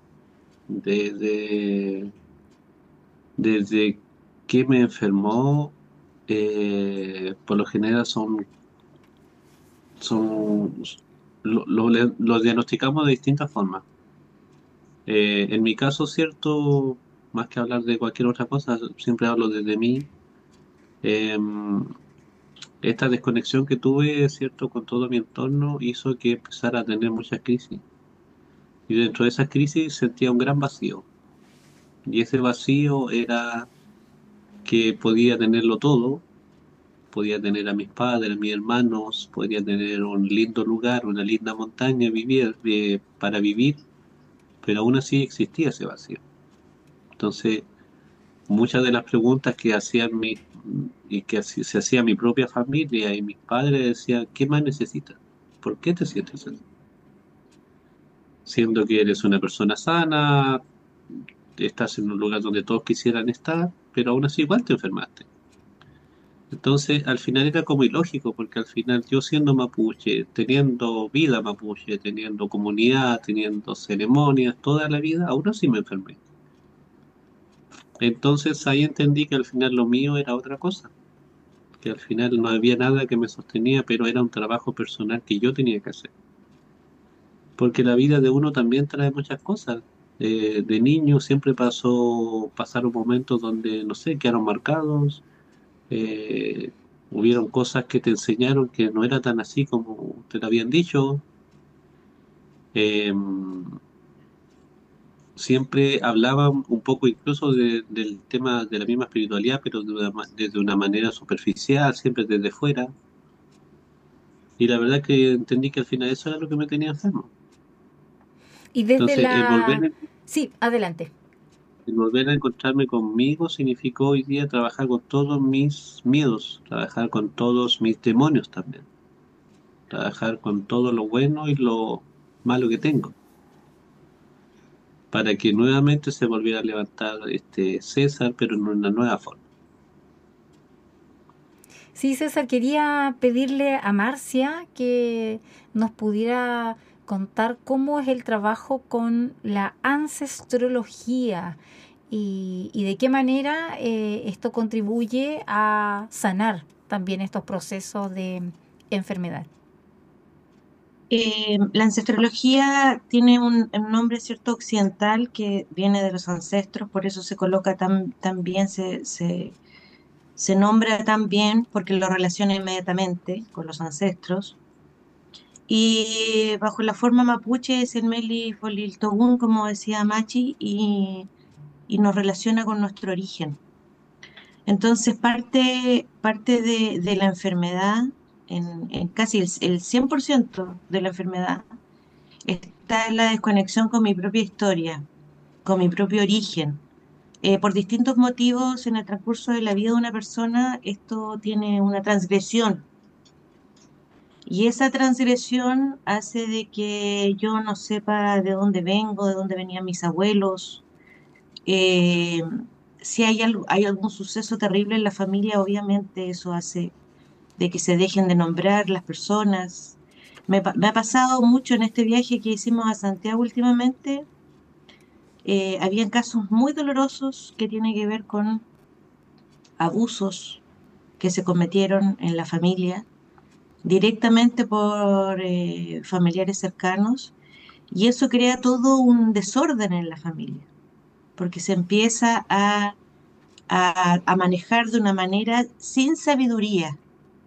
desde, desde que me enfermó, eh, por lo general son son, lo, lo, lo diagnosticamos de distintas formas. Eh, en mi caso, cierto, más que hablar de cualquier otra cosa, siempre hablo desde mí. Eh, esta desconexión que tuve, cierto, con todo mi entorno hizo que empezara a tener muchas crisis. Y dentro de esas crisis sentía un gran vacío. Y ese vacío era que podía tenerlo todo, podía tener a mis padres, a mis hermanos, podía tener un lindo lugar, una linda montaña vivir, eh, para vivir, pero aún así existía ese vacío. Entonces, muchas de las preguntas que hacían mi, y que así- se hacía mi propia familia y mis padres decían, ¿qué más necesitas? ¿Por qué te sientes así? Siendo que eres una persona sana, estás en un lugar donde todos quisieran estar, pero aún así igual te enfermaste. Entonces, al final era como ilógico, porque al final yo siendo mapuche, teniendo vida mapuche, teniendo comunidad, teniendo ceremonias, toda la vida, aún así me enfermé. Entonces ahí entendí que al final lo mío era otra cosa, que al final no había nada que me sostenía, pero era un trabajo personal que yo tenía que hacer. Porque la vida de uno también trae muchas cosas. Eh, de niño siempre pasó, pasaron momentos donde, no sé, quedaron marcados, eh, hubieron cosas que te enseñaron que no era tan así como te lo habían dicho. Eh, Siempre hablaban un poco incluso de- del tema de la misma espiritualidad, pero de una, ma- desde una manera superficial, siempre desde fuera. Y la verdad que entendí que al final eso era lo que me tenía enfermo. Y desde Entonces, el la... volver, Sí, adelante. el volver a encontrarme conmigo significó hoy día trabajar con todos mis miedos, trabajar con todos mis demonios también, trabajar con todo lo bueno y lo malo que tengo, para que nuevamente se volviera a levantar este César, pero en una nueva forma. Sí, César, quería pedirle a Marcia que nos pudiera contar cómo es el trabajo con la ancestrología y, y de qué manera eh, esto contribuye a sanar también estos procesos de enfermedad. Eh, la ancestrología tiene un, un nombre cierto occidental que viene de los ancestros, por eso se coloca tan, tan bien, se, se, se nombra tan bien, porque lo relaciona inmediatamente con los ancestros. Y bajo la forma mapuche es el Meli Foliltogún, como decía Machi, y, y nos relaciona con nuestro origen. Entonces, parte, parte de, de la enfermedad, en, en casi el, el cien por ciento de la enfermedad, está en la desconexión con mi propia historia, con mi propio origen. Eh, por distintos motivos, en el transcurso de la vida de una persona, esto tiene una transgresión. Y esa transgresión hace de que yo no sepa de dónde vengo, de dónde venían mis abuelos. Eh, si hay, algo, hay algún suceso terrible en la familia, obviamente eso hace de que se dejen de nombrar las personas. Me, pa- me ha pasado mucho en este viaje que hicimos a Santiago últimamente. Eh, habían casos muy dolorosos que tienen que ver con abusos que se cometieron en la familia directamente por eh, familiares cercanos, y eso crea todo un desorden en la familia, porque se empieza a, a, a manejar de una manera sin sabiduría.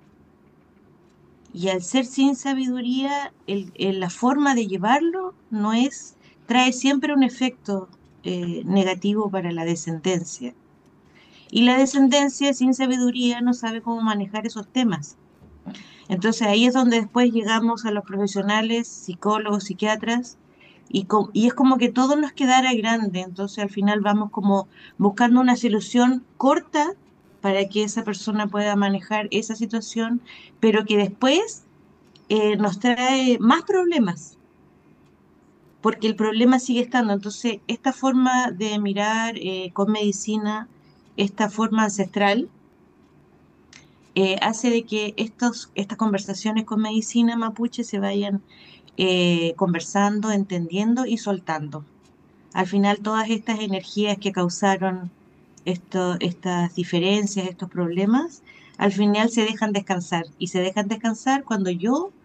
Y al ser sin sabiduría, el, el- la forma de llevarlo no es, trae siempre un efecto eh, negativo para la descendencia. Y la descendencia sin sabiduría no sabe cómo manejar esos temas. Entonces ahí es donde después llegamos a los profesionales, psicólogos, psiquiatras, y, co- y es como que todo nos quedara grande. Entonces al final vamos como buscando una solución corta para que esa persona pueda manejar esa situación, pero que después eh, nos trae más problemas, porque el problema sigue estando. Entonces esta forma de mirar eh, con medicina, esta forma ancestral, eh, hace de que estos, estas conversaciones con medicina mapuche se vayan eh, conversando, entendiendo y soltando. Al final, todas estas energías que causaron esto, estas diferencias, estos problemas, al final se dejan descansar. Y se dejan descansar cuando yo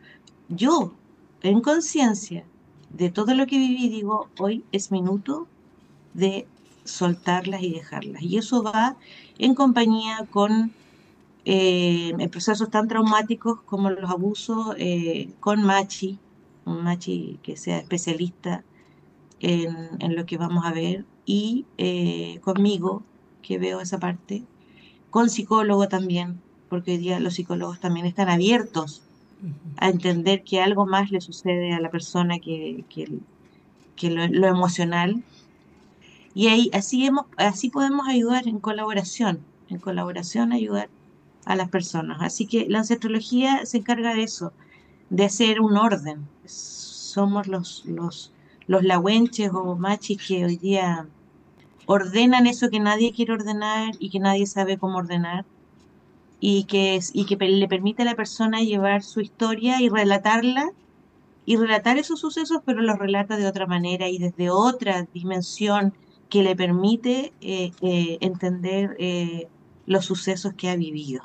yo, en conciencia de todo lo que viví, digo, hoy es minuto de soltarlas y dejarlas. Y eso va en compañía con eh, en procesos tan traumáticos como los abusos, eh, con Machi, un Machi que sea especialista en, en lo que vamos a ver, y eh, conmigo, que veo esa parte, con psicólogo también, porque hoy día los psicólogos también están abiertos a entender que algo más le sucede a la persona que, que, que lo, lo emocional. Y ahí, así, hemos, así podemos ayudar en colaboración, en colaboración ayudar a las personas. Así que la ancestrología se encarga de eso, de hacer un orden. Somos los, los, los lahuenches o machis que hoy día ordenan eso que nadie quiere ordenar y que nadie sabe cómo ordenar, y que, es- y que pe- le permite a la persona llevar su historia y relatarla y relatar esos sucesos, pero los relata de otra manera y desde otra dimensión que le permite eh, eh, entender eh, los sucesos que ha vivido.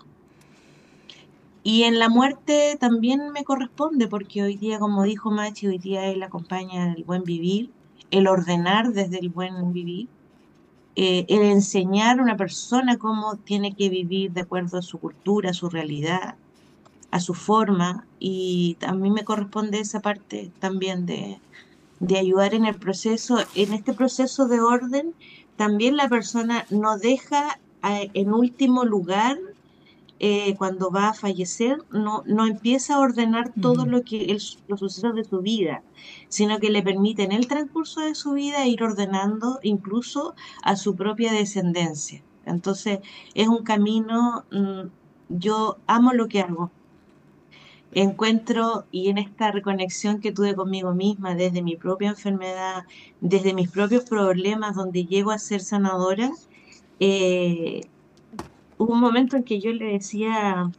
Y en la muerte también me corresponde, porque hoy día, como dijo Machi, hoy día él acompaña el buen vivir, el ordenar desde el buen vivir, eh, el enseñar a una persona cómo tiene que vivir de acuerdo a su cultura, a su realidad, a su forma, y a mí me corresponde esa parte también de, de ayudar en el proceso, en este proceso de orden. También la persona no deja eh, en último lugar, eh, cuando va a fallecer, no, no empieza a ordenar todo Ujú. lo que el- los sucesos de su vida, sino que le permite en el transcurso de su vida ir ordenando incluso a su propia descendencia. Entonces, es un camino, mm, yo amo lo que hago. Encuentro, y en esta reconexión que tuve conmigo misma, desde mi propia enfermedad, desde mis propios problemas, donde llego a ser sanadora, eh, hubo un momento en que yo le decía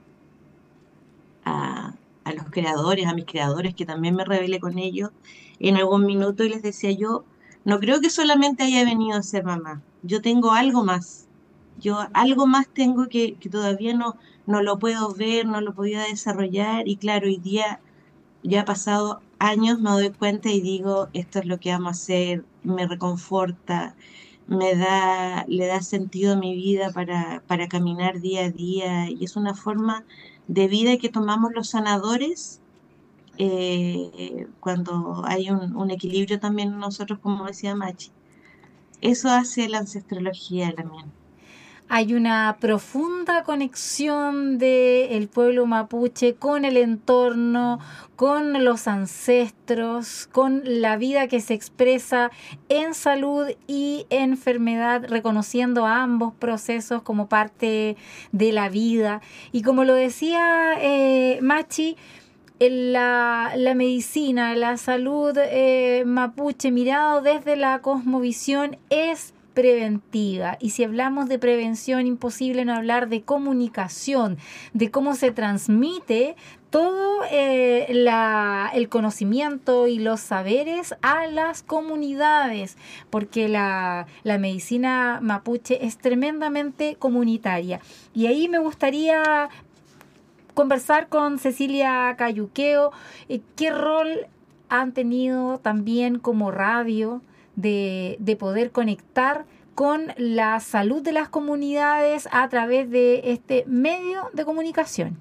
a, a los creadores, a mis creadores, que también me rebelé con ellos en algún minuto, y les decía, yo no creo que solamente haya venido a ser mamá, yo tengo algo más, yo algo más tengo que, que todavía no, no lo puedo ver, no lo podía desarrollar, y claro, hoy día, ya ha pasado años, me doy cuenta y digo, esto es lo que amo hacer, me reconforta, me da, le da sentido a mi vida para, para caminar día a día, y es una forma de vida que tomamos los sanadores, eh, cuando hay un, un equilibrio también en nosotros, como decía Machi. Eso hace la ancestrología también. Hay una profunda conexión del pueblo mapuche con el entorno, con los ancestros, con la vida que se expresa en salud y enfermedad, reconociendo ambos procesos como parte de la vida. Y como lo decía eh, Machi, en la, la medicina, la salud eh, mapuche, mirado desde la cosmovisión, es preventiva. Y si hablamos de prevención, imposible no hablar de comunicación, de cómo se transmite todo eh, la, el conocimiento y los saberes a las comunidades, porque la, la medicina mapuche es tremendamente comunitaria. Y ahí me gustaría conversar con Cecilia Cayuqueo, eh, qué rol han tenido también como radio de, de poder conectar con la salud de las comunidades a través de este medio de comunicación.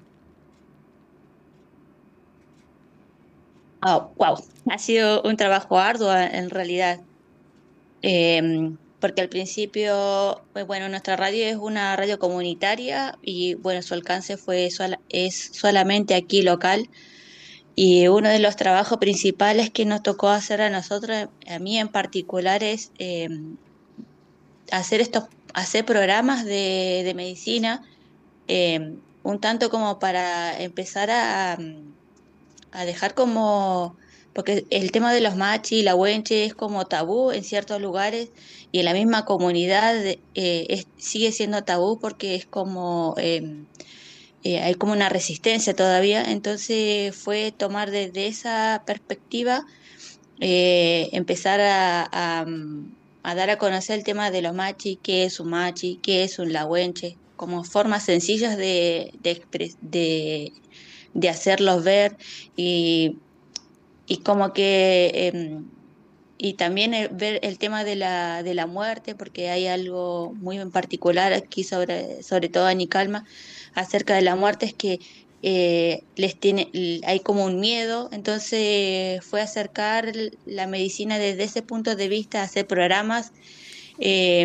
Oh, wow, ha sido un trabajo arduo en realidad. Eh, Porque al principio, pues, bueno, nuestra radio es una radio comunitaria y bueno, su alcance fue sola- es solamente aquí local. Y uno de los trabajos principales que nos tocó hacer a nosotros, a mí en particular, es eh, hacer estos, hacer programas de, de medicina, eh, un tanto como para empezar a, a dejar como, porque el tema de los machi y la huenche es como tabú en ciertos lugares y en la misma comunidad eh, es- sigue siendo tabú porque es como, eh, eh, hay como una resistencia todavía, entonces fue tomar desde esa perspectiva, eh, empezar a, a, mm, a dar a conocer el tema de los machi, qué es un machi, qué es un lahuenche, como formas sencillas de, de, expres- de de hacerlos ver y, y como que... Eh, y también el, ver el tema de la, de la muerte, porque hay algo muy en particular aquí, sobre, sobre todo en Icalma, acerca de la muerte, es que eh, les tiene, hay como un miedo, entonces fue acercar la medicina desde ese punto de vista, hacer programas eh,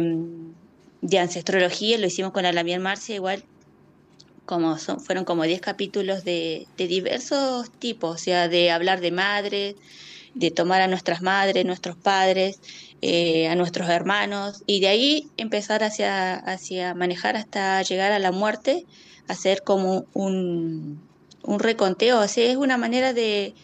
de ancestrología, lo hicimos con Alamiel Marcia, igual como son, fueron como diez capítulos de, de diversos tipos, o sea, de hablar de madres, de tomar a nuestras madres, nuestros padres, eh, a nuestros hermanos, y de ahí empezar hacia, hacia manejar hasta llegar a la muerte, hacer como un, un reconteo, o sea, es una manera de,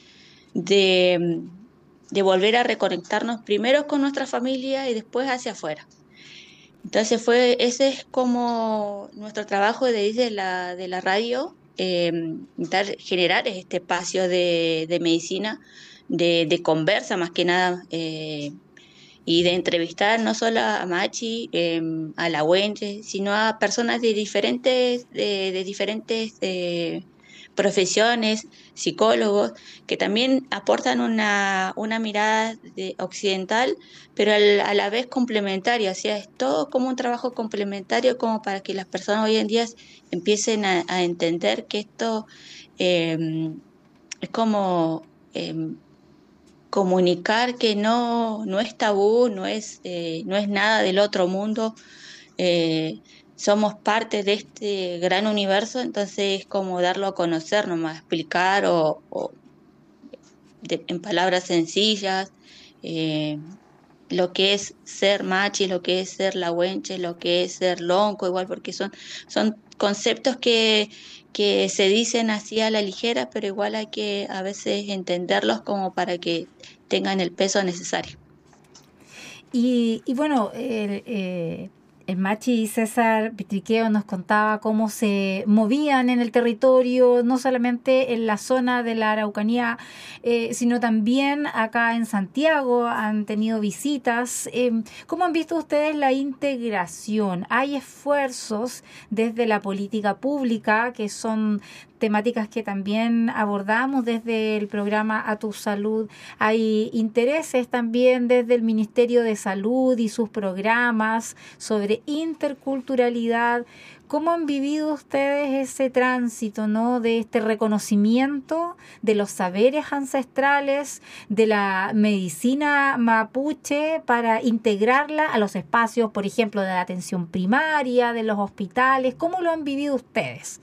de, de volver a reconectarnos primero con nuestra familia y después hacia afuera. Entonces fue, ese es como nuestro trabajo desde la, de la radio, eh, dar, generar este espacio de, de medicina, de, de conversa más que nada, eh, y de entrevistar no solo a Machi, eh, a la Wenche, sino a personas de diferentes, de, de diferentes eh, profesiones, psicólogos, que también aportan una, una mirada de, occidental, pero al, a la vez complementaria, o sea, es todo como un trabajo complementario como para que las personas hoy en día empiecen a, a entender que esto eh, es como... Eh, comunicar que no, no es tabú, no es, eh, no es nada del otro mundo, eh, somos parte de este gran universo, entonces es como darlo a conocer nomás, explicar o, o de, en palabras sencillas, eh, lo que es ser machi, lo que es ser lahuenche, lo que es ser lonco, igual porque son, son conceptos que, que se dicen así a la ligera, pero igual hay que a veces entenderlos como para que tengan el peso necesario. Y, y bueno, el, eh, el Machi César Pitriqueo nos contaba cómo se movían en el territorio, no solamente en la zona de la Araucanía, eh, sino también acá en Santiago han tenido visitas. Eh, ¿Cómo han visto ustedes la integración? ¿Hay esfuerzos desde la política pública que son temáticas que también abordamos desde el programa A Tu Salud? Hay intereses también desde el Ministerio de Salud y sus programas sobre interculturalidad. ¿Cómo han vivido ustedes ese tránsito, ¿no?, de este reconocimiento de los saberes ancestrales, de la medicina mapuche, para integrarla a los espacios, por ejemplo, de la atención primaria, de los hospitales? ¿Cómo lo han vivido ustedes?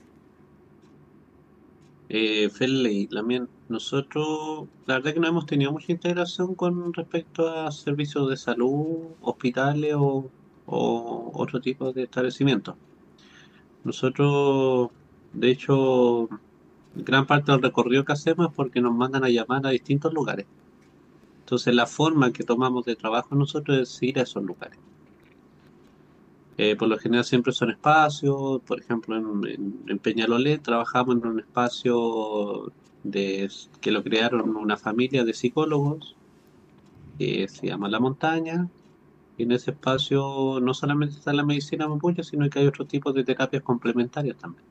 Eh, Feley, también nosotros, la verdad que no hemos tenido mucha integración con respecto a servicios de salud, hospitales o, o otro tipo de establecimientos. Nosotros, de hecho, gran parte del recorrido que hacemos es porque nos mandan a llamar a distintos lugares. Entonces, la forma que tomamos de trabajo nosotros es ir a esos lugares. Eh, por lo general siempre son espacios, por ejemplo en, en, en Peñalolén trabajamos en un espacio de, que lo crearon una familia de psicólogos, que se llama La Montaña, y en ese espacio no solamente está la medicina mapuche, sino que hay otros tipos de terapias complementarias también.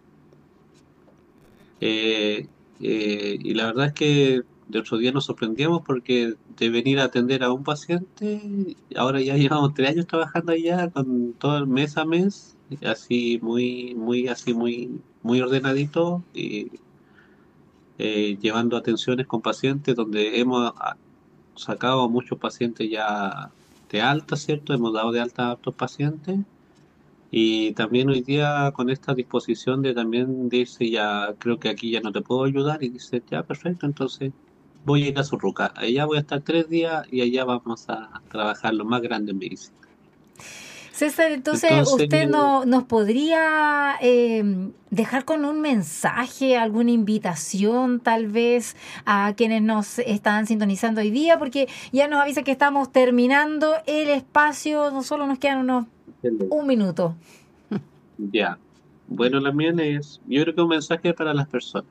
Eh, eh, y la verdad es que de otro día nos sorprendíamos porque de venir a atender a un paciente, ahora ya llevamos tres años trabajando allá con todo el mes a mes, así muy, muy, así muy, muy ordenadito, y eh, llevando atenciones con pacientes donde hemos ah, sacado a muchos pacientes ya de alta, ¿cierto? Hemos dado de alta a otros pacientes. Y también hoy día con esta disposición de también dice, ya creo que aquí ya no te puedo ayudar, y dice, ya perfecto, entonces voy a ir a Surruca, allá voy a estar tres días y allá vamos a trabajar lo más grande en medicina. César, entonces, Entonces, ¿usted no, nos podría eh, dejar con un mensaje, alguna invitación tal vez a quienes nos están sintonizando hoy día? Porque ya nos avisa que estamos terminando el espacio, no solo nos quedan unos un minuto. Ya, bueno, la mía es, yo creo que un mensaje para las personas.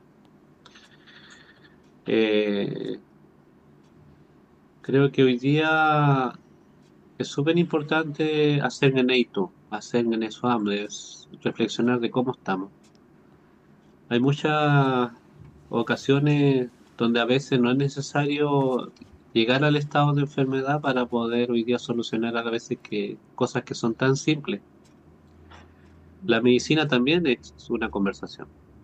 Eh, creo que hoy día es súper importante hacer en esto, hacer en eso, es reflexionar de cómo estamos. Hay mucha, ocasiones donde a veces no es necesario llegar al estado de enfermedad para poder hoy día solucionar a veces que cosas que son tan simples. La medicina también es una conversación.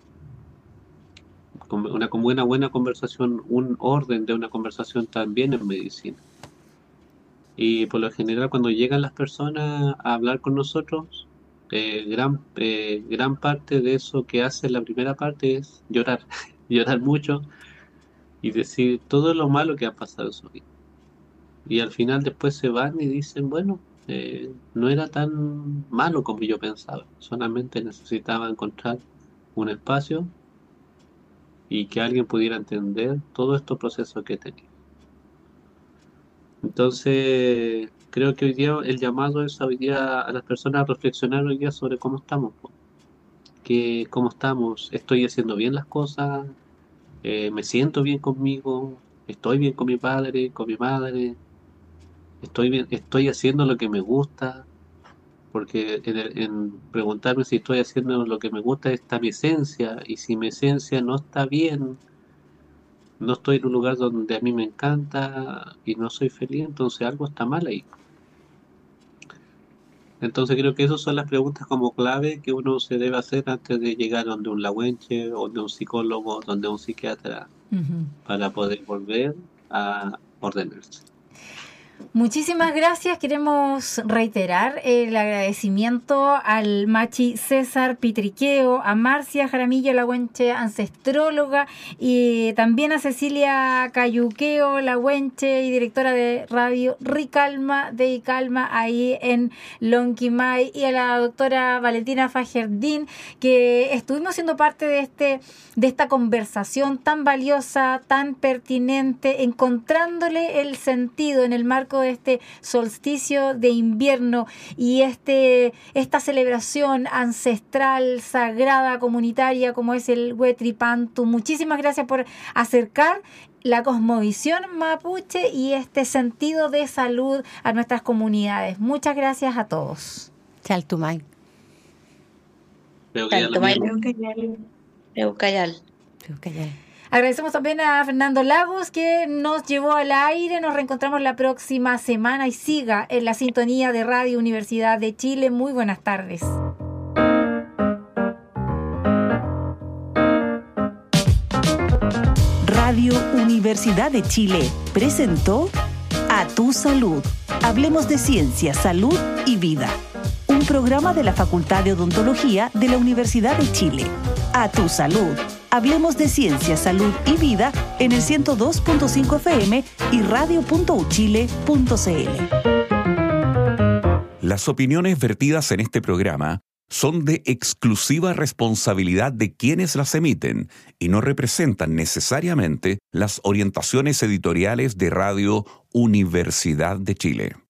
Una, como una buena conversación, un orden de una conversación también es medicina. Y por lo general cuando llegan las personas a hablar con nosotros, eh, gran, eh, gran parte de eso que hace la primera parte es llorar, llorar mucho y decir todo lo malo que ha pasado en su vida. Y al final después se van y dicen, bueno, eh, no era tan malo como yo pensaba, solamente necesitaba encontrar un espacio y que alguien pudiera entender todos estos procesos que tenía. Entonces, creo que hoy día el llamado es hoy día a las personas a reflexionar hoy día sobre cómo estamos, que cómo estamos, estoy haciendo bien las cosas, eh, me siento bien conmigo, estoy bien con mi padre, con mi madre, estoy bien, estoy haciendo lo que me gusta, porque en, el- en preguntarme si estoy haciendo lo que me gusta está mi esencia, y si mi esencia no está bien, no estoy en un lugar donde a mí me encanta y no soy feliz, entonces algo está mal ahí. Entonces creo que esas son las preguntas como clave que uno se debe hacer antes de llegar donde un lahuenche o donde un psicólogo, donde un psiquiatra, Ujú. para poder volver a ordenarse. Muchísimas gracias. Queremos reiterar el agradecimiento al Machi César Pitriqueo, a Marcia Jaramillo Lahuenche, ancestróloga, y también a Cecilia Cayuqueo Lahuenche y directora de radio Ricalma de Icalma ahí en Lonquimay, y a la doctora Valentina Fajerdín, que estuvimos siendo parte de este de esta conversación tan valiosa, tan pertinente, encontrándole el sentido en el marco de este solsticio de invierno y este esta celebración ancestral, sagrada, comunitaria como es el Huetripantu. Muchísimas gracias por acercar la cosmovisión mapuche y este sentido de salud a nuestras comunidades. Muchas gracias a todos. Chaltumay. Creo que ya lo Chaltumay. mismo. Eucayal. Eucayal. Agradecemos también a Fernando Lagos, que nos llevó al aire. Nos reencontramos la próxima semana y siga en la sintonía de Radio Universidad de Chile. Muy buenas tardes. Radio Universidad de Chile presentó A Tu Salud. Hablemos de ciencia, salud y vida. Un programa de la Facultad de Odontología de la Universidad de Chile. A Tu Salud. Hablemos de ciencia, salud y vida en el ciento dos punto cinco F M y radio punto u chile punto c l. Las opiniones vertidas en este programa son de exclusiva responsabilidad de quienes las emiten y no representan necesariamente las orientaciones editoriales de Radio Universidad de Chile.